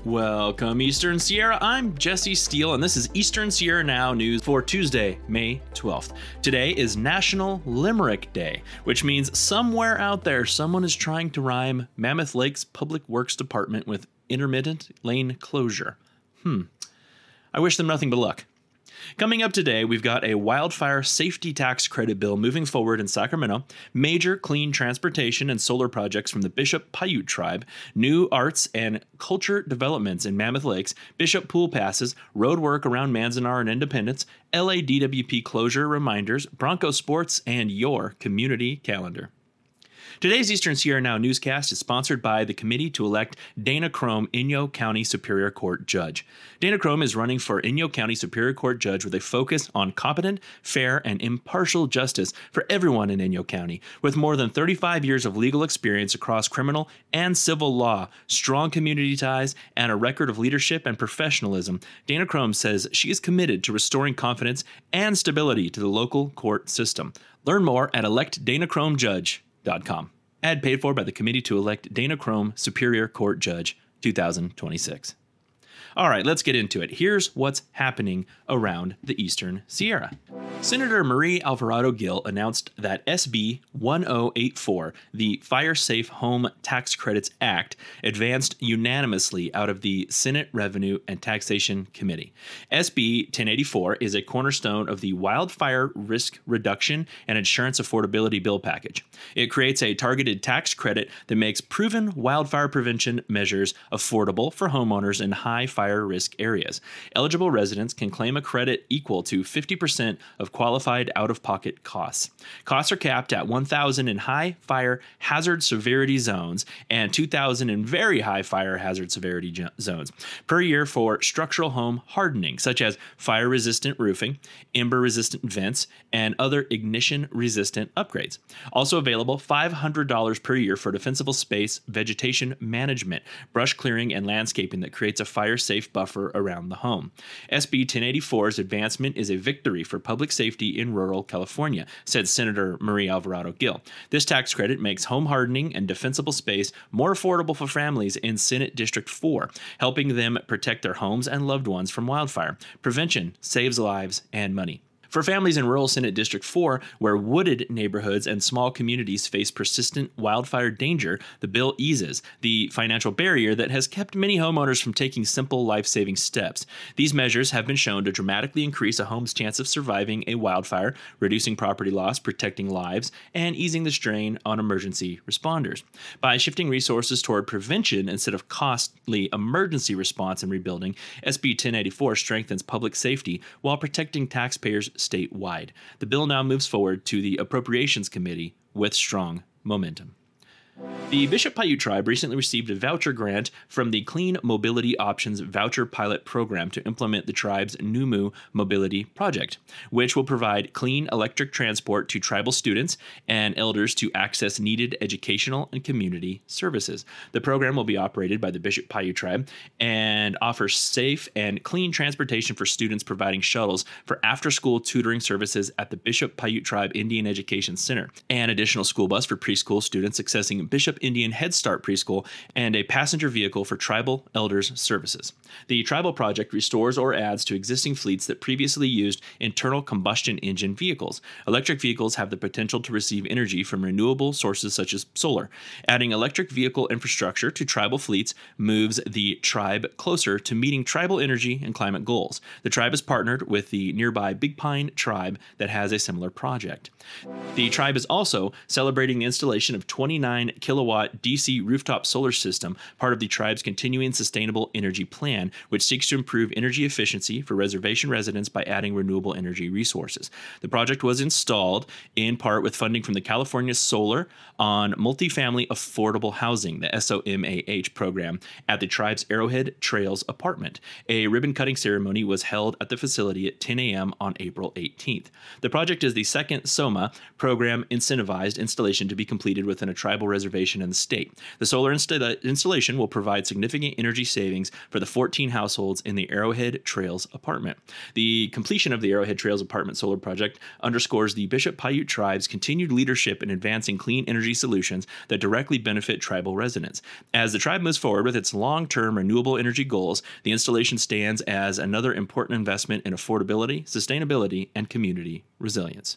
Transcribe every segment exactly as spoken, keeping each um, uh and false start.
Welcome, Eastern Sierra. I'm Jesse Steele, and this is Eastern Sierra Now News for Tuesday, May twelfth. Today is National Limerick Day, which means somewhere out there someone is trying to rhyme Mammoth Lake's Public Works Department with intermittent lane closure. Hmm. I wish them nothing but luck. Coming up today, we've got a wildfire safety tax credit bill moving forward in Sacramento, major clean transportation and solar projects from the Bishop Paiute tribe, new arts and culture developments in Mammoth Lakes, Bishop pool passes, road work around Manzanar and Independence, L A D W P closure reminders, Bronco sports, and your community calendar. Today's Eastern Sierra Now newscast is sponsored by the committee to elect Dana Crome Inyo County Superior Court Judge. Dana Crome is running for Inyo County Superior Court Judge with a focus on competent, fair, and impartial justice for everyone in Inyo County. With more than thirty-five years of legal experience across criminal and civil law, strong community ties, and a record of leadership and professionalism, Dana Crome says she is committed to restoring confidence and stability to the local court system. Learn more at elect dana crome judge dot com. Ad paid for by the committee to elect Dana Crome Superior Court Judge two thousand twenty-six. All right, let's get into it. Here's what's happening around the Eastern Sierra. Senator Marie Alvarado Gil announced that S B ten eighty-four, the Fire Safe Home Tax Credits Act, advanced unanimously out of the Senate Revenue and Taxation Committee. S B ten eighty-four is a cornerstone of the Wildfire Risk Reduction and Insurance Affordability Bill package. It creates a targeted tax credit that makes proven wildfire prevention measures affordable for homeowners in high fire risk areas. Eligible residents can claim a credit equal to fifty percent of qualified out-of-pocket costs. Costs are capped at one thousand dollars in high fire hazard severity zones and two thousand dollars in very high fire hazard severity jo- zones per year for structural home hardening, such as fire-resistant roofing, ember-resistant vents, and other ignition-resistant upgrades. Also available, five hundred dollars per year for defensible space vegetation management, brush clearing, and landscaping that creates a fire-safe buffer around the home. S B ten eighty-four's advancement is a victory for public safety in rural California, said Senator Marie Alvarado Gil. This tax credit makes home hardening and defensible space more affordable for families in Senate District four, helping them protect their homes and loved ones from wildfire. Prevention saves lives and money. For families in rural Senate District four, where wooded neighborhoods and small communities face persistent wildfire danger, the bill eases the financial barrier that has kept many homeowners from taking simple life-saving steps. These measures have been shown to dramatically increase a home's chance of surviving a wildfire, reducing property loss, protecting lives, and easing the strain on emergency responders. By shifting resources toward prevention instead of costly emergency response and rebuilding, S B ten eighty-four strengthens public safety while protecting taxpayers statewide. The bill now moves forward to the Appropriations Committee with strong momentum. The Bishop Paiute tribe recently received a voucher grant from the Clean Mobility Options Voucher Pilot Program to implement the tribe's Numu Mobility Project, which will provide clean electric transport to tribal students and elders to access needed educational and community services. The program will be operated by the Bishop Paiute tribe and offers safe and clean transportation for students, providing shuttles for after-school tutoring services at the Bishop Paiute Tribe Indian Education Center, an additional school bus for preschool students accessing Bishop Indian Head Start Preschool, and a passenger vehicle for tribal elders services. The tribal project restores or adds to existing fleets that previously used internal combustion engine vehicles. Electric vehicles have the potential to receive energy from renewable sources such as solar. Adding electric vehicle infrastructure to tribal fleets moves the tribe closer to meeting tribal energy and climate goals. The tribe is partnered with the nearby Big Pine tribe that has a similar project. The tribe is also celebrating the installation of twenty-nine kilowatt D C rooftop solar system, part of the tribe's continuing sustainable energy plan, which seeks to improve energy efficiency for reservation residents by adding renewable energy resources. The project was installed in part with funding from the California Solar on Multifamily Affordable Housing, the S O M A H program, at the tribe's Arrowhead Trails apartment. A ribbon-cutting ceremony was held at the facility at ten a.m. on April eighteenth. The project is the second SOMA program incentivized installation to be completed within a tribal reservation Preservation in the state. The solar insta- installation will provide significant energy savings for the fourteen households in the Arrowhead Trails apartment. The completion of the Arrowhead Trails apartment solar project underscores the Bishop Paiute tribe's continued leadership in advancing clean energy solutions that directly benefit tribal residents. As the tribe moves forward with its long-term renewable energy goals, the installation stands as another important investment in affordability, sustainability, and community resilience.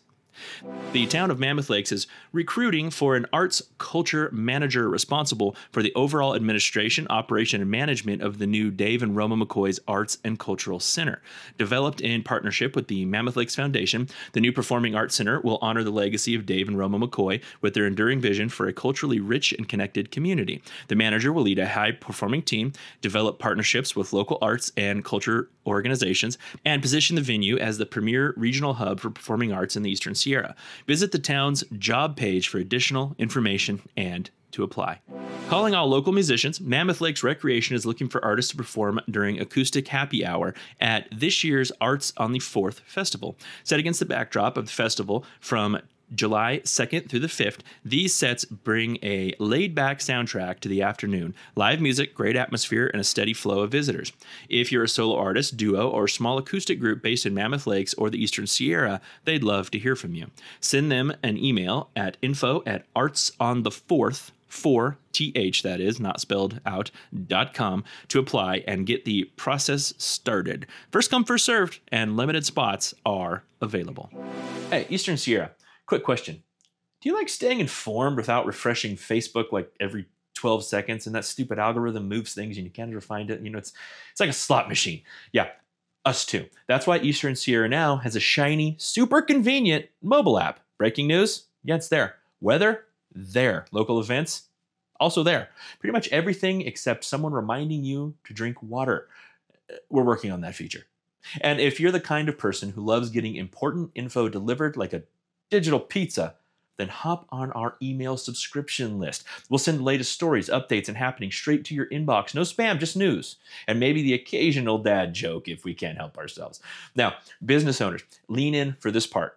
The town of Mammoth Lakes is recruiting for an arts culture manager responsible for the overall administration, operation, and management of the new Dave and Roma McCoy's Arts and Cultural Center. Developed in partnership with the Mammoth Lakes Foundation, the new Performing Arts Center will honor the legacy of Dave and Roma McCoy with their enduring vision for a culturally rich and connected community. The manager will lead a high-performing team, develop partnerships with local arts and culture organizations, and position the venue as the premier regional hub for performing arts in the Eastern Sierra. Visit the town's job page for additional information and to apply. Calling all local musicians, Mammoth Lakes Recreation is looking for artists to perform during Acoustic Happy Hour at this year's Arts on the Fourth Festival. Set against the backdrop of the festival from July second through the fifth, these sets bring a laid-back soundtrack to the afternoon, live music, great atmosphere, and a steady flow of visitors. If you're a solo artist, duo, or small acoustic group based in Mammoth Lakes or the Eastern Sierra, they'd love to hear from you. Send them an email at info at artsonthefourth, four, T H that is, not spelled out, dot com to apply and get the process started. First come, first served, and limited spots are available. Hey, Eastern Sierra. Quick question. Do you like staying informed without refreshing Facebook like every twelve seconds and that stupid algorithm moves things and you can't ever find it? You know, it's it's like a slot machine. Yeah, us too. That's why Eastern Sierra now has a shiny, super convenient mobile app. Breaking news? Yeah, it's there. Weather? There. Local events? Also there. Pretty much everything except someone reminding you to drink water. We're working on that feature. And if you're the kind of person who loves getting important info delivered like a digital pizza, then hop on our email subscription list. We'll send the latest stories, updates, and happenings straight to your inbox. No spam, just news. And maybe the occasional dad joke if we can't help ourselves. Now, business owners, lean in for this part.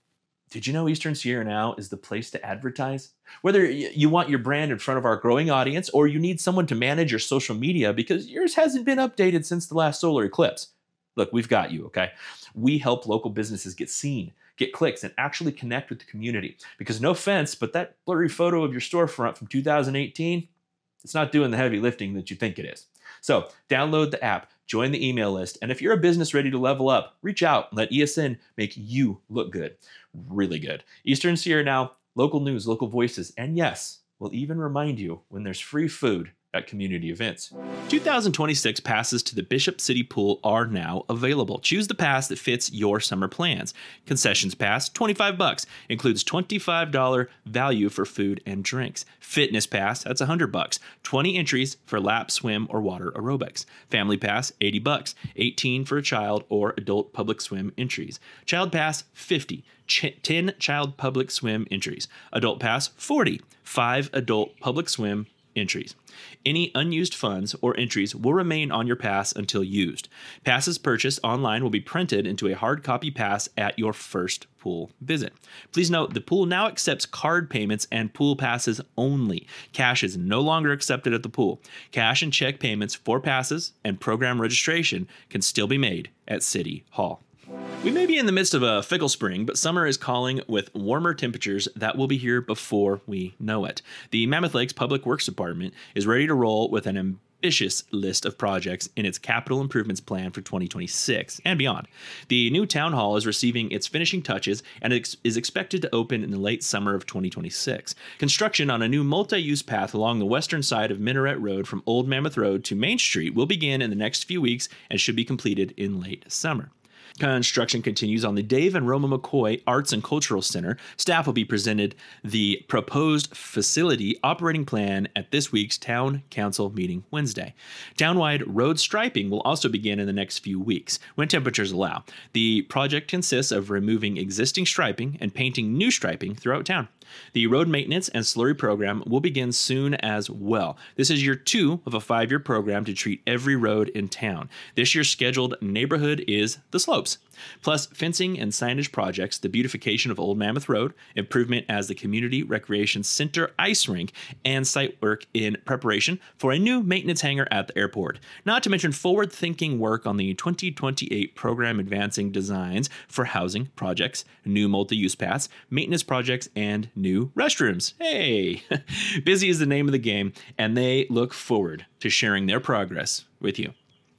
Did you know Eastern Sierra Now is the place to advertise? Whether you want your brand in front of our growing audience or you need someone to manage your social media because yours hasn't been updated since the last solar eclipse. Look, we've got you, okay? We help local businesses get seen, get clicks, and actually connect with the community. Because no offense, but that blurry photo of your storefront from two thousand eighteen, it's not doing the heavy lifting that you think it is. So download the app, join the email list, and if you're a business ready to level up, reach out and let E S N make you look good. Really good. Eastern Sierra Now, local news, local voices, and yes, we'll even remind you when there's free food at community events. two thousand twenty-six passes to the Bishop City Pool are now available. Choose the pass that fits your summer plans. Concessions pass, twenty-five bucks, includes twenty-five dollars value for food and drinks. Fitness pass, that's one hundred bucks, twenty entries for lap, swim, or water aerobics. Family pass, eighty bucks, eighteen for a child or adult public swim entries. Child pass, fifty, Ch- ten child public swim entries. Adult pass, forty, five adult public swim entries. Any unused funds or entries will remain on your pass until used. Passes purchased online will be printed into a hard copy pass at your first pool visit. Please note the pool now accepts card payments and pool passes only. Cash is no longer accepted at the pool. Cash and check payments for passes and program registration can still be made at City Hall. We may be in the midst of a fickle spring, but summer is calling with warmer temperatures that will be here before we know it. The Mammoth Lakes Public Works Department is ready to roll with an ambitious list of projects in its capital improvements plan for twenty twenty-six and beyond. The new town hall is receiving its finishing touches and is expected to open in the late summer of twenty twenty-six. Construction on a new multi-use path along the western side of Minaret Road from Old Mammoth Road to Main Street will begin in the next few weeks and should be completed in late summer. Construction continues on the Dave and Roma McCoy Arts and Cultural Center. Staff will be presented the proposed facility operating plan at this week's Town Council meeting Wednesday. Townwide road striping will also begin in the next few weeks, when temperatures allow. The project consists of removing existing striping and painting new striping throughout town. The road maintenance and slurry program will begin soon as well. This is year two of a five-year program to treat every road in town. This year's scheduled neighborhood is the Slopes. Plus, fencing and signage projects, the beautification of Old Mammoth Road, improvement as the Community Recreation Center ice rink, and site work in preparation for a new maintenance hangar at the airport. Not to mention forward-thinking work on the twenty twenty-eight program advancing designs for housing projects, new multi-use paths, maintenance projects, and new restrooms. Hey! Busy is the name of the game, and they look forward to sharing their progress with you.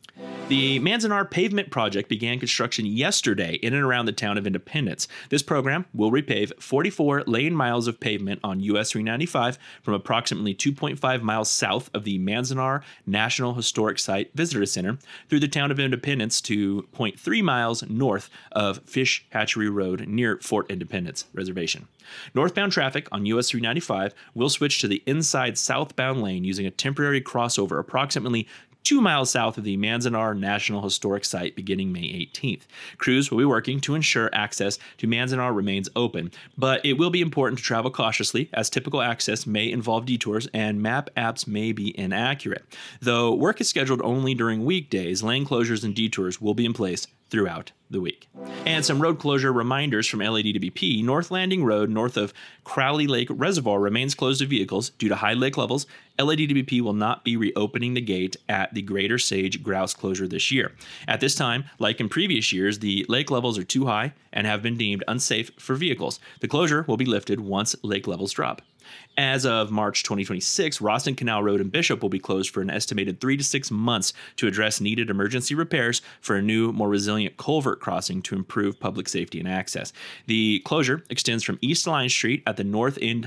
The Manzanar Pavement Project began construction yesterday in and around the town of Independence. This program will repave forty-four lane miles of pavement on U S three ninety-five from approximately two point five miles south of the Manzanar National Historic Site Visitor Center through the town of Independence to zero point three miles north of Fish Hatchery Road near Fort Independence Reservation. Northbound traffic on U S three ninety-five will switch to the inside southbound lane using a temporary crossover approximately two miles south of the Manzanar National Historic Site beginning May eighteenth. Crews will be working to ensure access to Manzanar remains open, but it will be important to travel cautiously as typical access may involve detours and map apps may be inaccurate. Though work is scheduled only during weekdays, lane closures and detours will be in place throughout the week. And some road closure reminders from L A D W P. North Landing Road north of Crowley Lake Reservoir remains closed to vehicles due to high lake levels. L A D W P will not be reopening the gate at the Greater Sage Grouse closure this year. At this time, like in previous years, the lake levels are too high and have been deemed unsafe for vehicles. The closure will be lifted once lake levels drop. As of March twenty twenty-six, Roston Canal Road in Bishop will be closed for an estimated three to six months to address needed emergency repairs for a new, more resilient culvert crossing to improve public safety and access. The closure extends from East Line Street at the north end,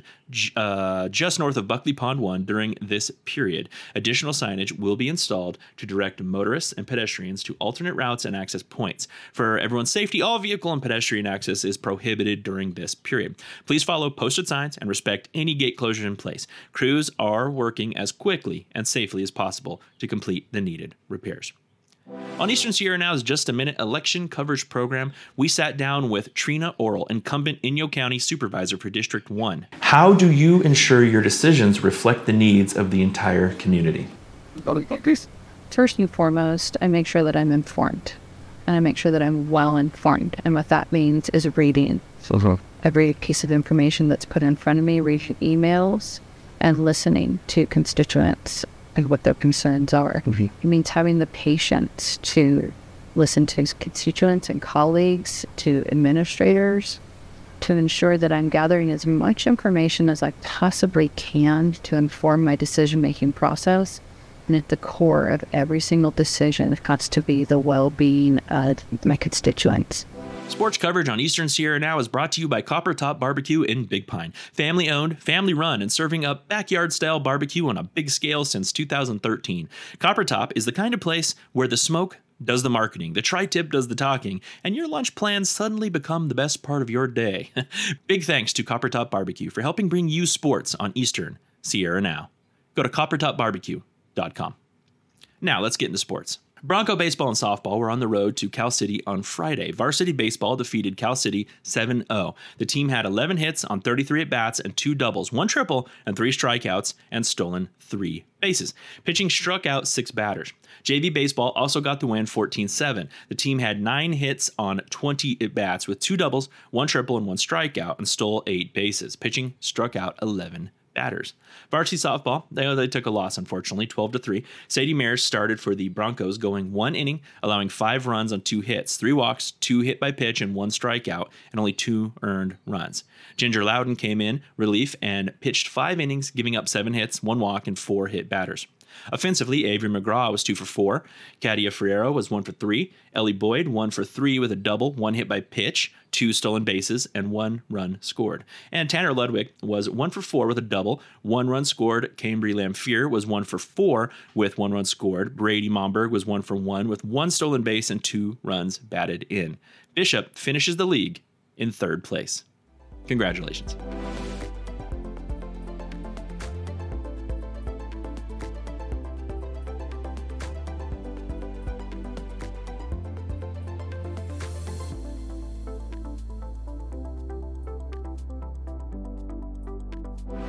uh, just north of Buckley Pond one during this period. Additional signage will be installed to direct motorists and pedestrians to alternate routes and access points. For everyone's safety, all vehicle and pedestrian access is prohibited during this period. Please follow posted signs and respect any gate closure in place. Crews are working as quickly and safely as possible to complete the needed repairs. On Eastern Sierra Now's Just a Minute election coverage program, we sat down with Trina Orrell, incumbent Inyo County Supervisor for District one. How do you ensure your decisions reflect the needs of the entire community? First and foremost, I make sure that I'm informed, and I make sure that I'm well informed. And what that means is reading every piece of information that's put in front of me, reading emails, and listening to constituents and what their concerns are. Mm-hmm. It means having the patience to listen to constituents and colleagues, to administrators, to ensure that I'm gathering as much information as I possibly can to inform my decision-making process. And at the core of every single decision, it has to be the well-being of my constituents. Sports coverage on Eastern Sierra Now is brought to you by Copper Top Barbecue in Big Pine. Family owned, family run, and serving up backyard style barbecue on a big scale since two thousand thirteen. Copper Top is the kind of place where the smoke does the marketing, the tri-tip does the talking, and your lunch plans suddenly become the best part of your day. Big thanks to Copper Top Barbecue for helping bring you sports on Eastern Sierra Now. Go to copper top barbecue dot com. Now let's get into sports. Bronco baseball and softball were on the road to Cal City on Friday. Varsity baseball defeated Cal City seven oh. The team had eleven hits on thirty-three at-bats and two doubles, one triple, and three strikeouts, and stolen three bases. Pitching struck out six batters. J V baseball also got the win fourteen seven. The team had nine hits on twenty at-bats with two doubles, one triple, and one strikeout, and stole eight bases. Pitching struck out eleven batters. Varsity softball, they, they took a loss, unfortunately, twelve to three. Sadie Mears started for the Broncos, going one inning, allowing five runs on two hits, three walks, two hit by pitch, and one strikeout, and only two earned runs. Ginger Loudon came in relief and pitched five innings, giving up seven hits, one walk, and four hit batters. Offensively, Avery McGraw was two for four. Katia Ferrero was one for three. Ellie Boyd, one for three with a double, one hit by pitch, two stolen bases, and one run scored. And Tanner Ludwig was one for four with a double, one run scored. Cambry Lamphere was one for four with one run scored. Brady Momberg was one for one with one stolen base and two runs batted in. Bishop finishes the league in third place. Congratulations.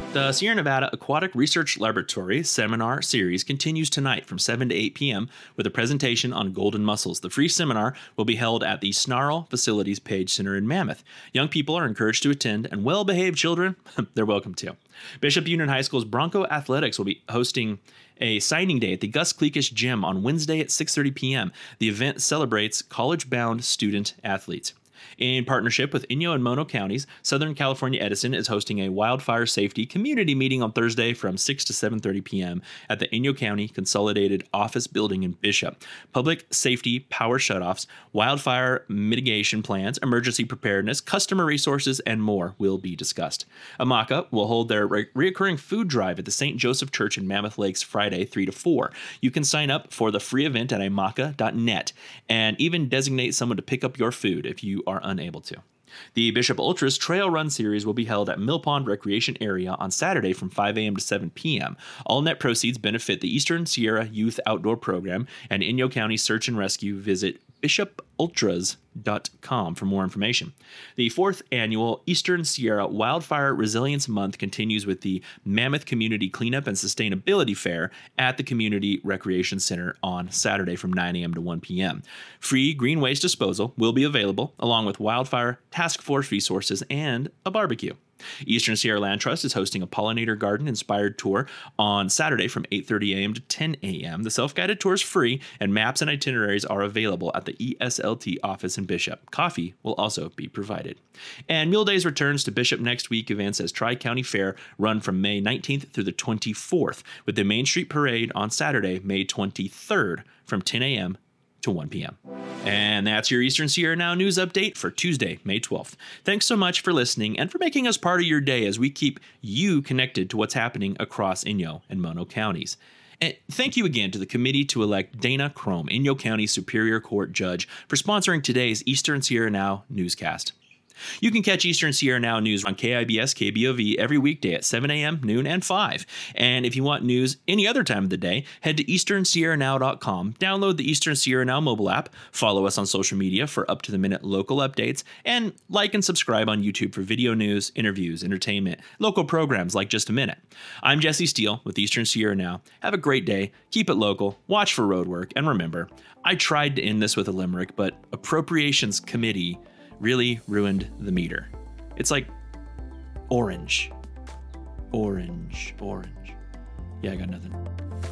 The Sierra Nevada Aquatic Research Laboratory seminar series continues tonight from seven to eight p.m. with a presentation on golden mussels. The free seminar will be held at the Snarl Facilities Page Center in Mammoth. Young people are encouraged to attend, and well-behaved children, they're welcome to. Bishop Union High School's Bronco Athletics will be hosting a signing day at the Gus Klekish Gym on Wednesday at six thirty p.m. The event celebrates college-bound student athletes. In partnership with Inyo and Mono counties, Southern California Edison is hosting a wildfire safety community meeting on Thursday from six to seven thirty p.m. at the Inyo County Consolidated Office Building in Bishop. Public safety, power shutoffs, wildfire mitigation plans, emergency preparedness, customer resources, and more will be discussed. Amaka will hold their re- reoccurring food drive at the Saint Joseph Church in Mammoth Lakes Friday, three to four. You can sign up for the free event at amaka dot net and even designate someone to pick up your food if you are unable to. The Bishop Ultras Trail Run Series will be held at Mill Pond Recreation Area on Saturday from five a.m. to seven p.m. All net proceeds benefit the Eastern Sierra Youth Outdoor Program and Inyo County Search and Rescue. Visit bishop ultras dot com for more information. The fourth annual Eastern Sierra Wildfire Resilience Month continues with the Mammoth Community Cleanup and Sustainability Fair at the Community Recreation Center on Saturday from nine a.m. to one p.m. Free green waste disposal will be available, along with wildfire task force resources and a barbecue. Eastern Sierra Land Trust is hosting a pollinator garden-inspired tour on Saturday from eight thirty a.m. to ten a.m. The self-guided tour is free, and maps and itineraries are available at the E S L T office in Bishop. Coffee will also be provided. And Mule Days returns to Bishop next week. Events as Tri-County Fair run from May nineteenth through the twenty-fourth, with the Main Street Parade on Saturday, May twenty-third from ten a.m. to one p.m. And that's your Eastern Sierra Now news update for Tuesday, May twelfth. Thanks so much for listening and for making us part of your day as we keep you connected to what's happening across Inyo and Mono counties. And thank you again to the committee to elect Dana Chrome, Inyo County Superior Court Judge, for sponsoring today's Eastern Sierra Now newscast. You can catch Eastern Sierra Now news on K I B S K B O V every weekday at seven a.m., noon, and five. And if you want news any other time of the day, head to eastern sierra now dot com, download the Eastern Sierra Now mobile app, follow us on social media for up-to-the-minute local updates, and like and subscribe on YouTube for video news, interviews, entertainment, local programs like Just a Minute. I'm Jesse Steele with Eastern Sierra Now. Have a great day, keep it local, watch for road work, and remember, I tried to end this with a limerick, but Appropriations Committee really ruined the meter. It's like orange, orange, orange. Yeah, I got nothing.